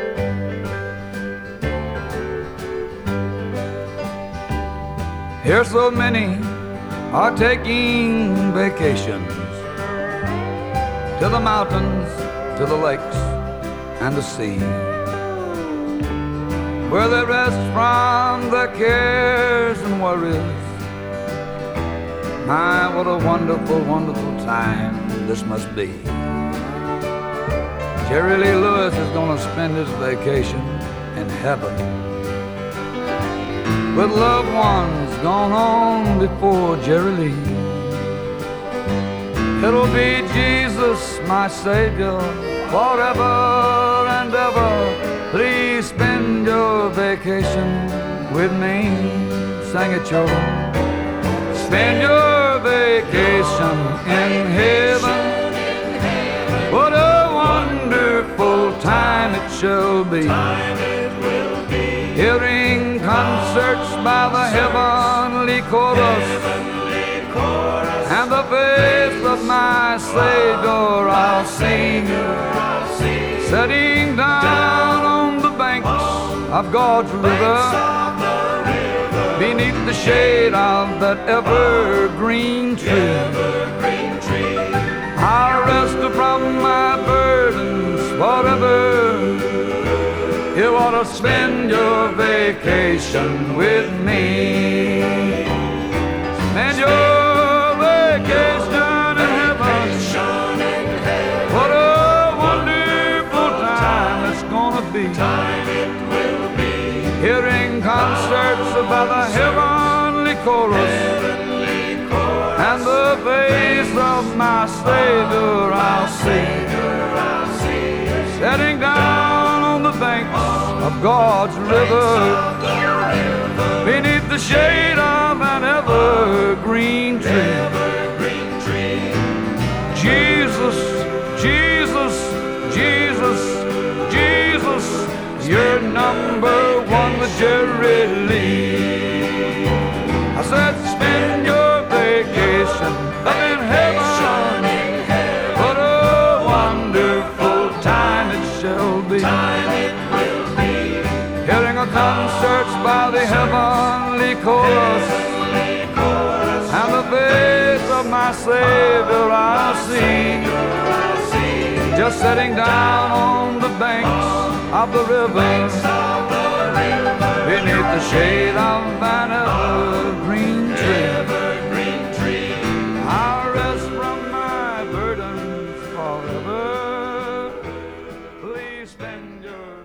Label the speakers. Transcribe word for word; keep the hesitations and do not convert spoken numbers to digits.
Speaker 1: Here so many are taking vacations to the mountains, to the lakes, and the sea, where they rest from their cares and worries. My, what a wonderful, wonderful time this must be. Jerry Lee Lewis is gonna spend his vacation in heaven with loved ones gone on before Jerry Lee. It'll be Jesus, my Savior, forever and ever. Please spend your vacation with me. Sing it, children. Spend your vacation in heaven. What a wonderful time it shall be. Hearing concerts by the heavenly chorus, and the face of my Savior I'll see, setting down on the banks of God's river, beneath the shade of that evergreen tree. I'll rest from my burdens forever. You ought to spend your vacation with me. Spend your vacation in heaven. What a wonderful time it's gonna be. Hearing concerts by the heavenly chorus, and the face of my Savior I'll see, setting down on the banks of God's river, beneath the shade of an evergreen tree. Jesus, Jesus, Jesus, Jesus, you're number one with Jerry Lee. I said spend your vacation up in heaven. What a wonderful time it shall be. Hearing a concerts by the heavenly chorus, and the face of my Savior I'll see, just sitting down on the banks of the river, beneath the shade of an evergreen tree. I'll rest from my burdens forever. Please spend your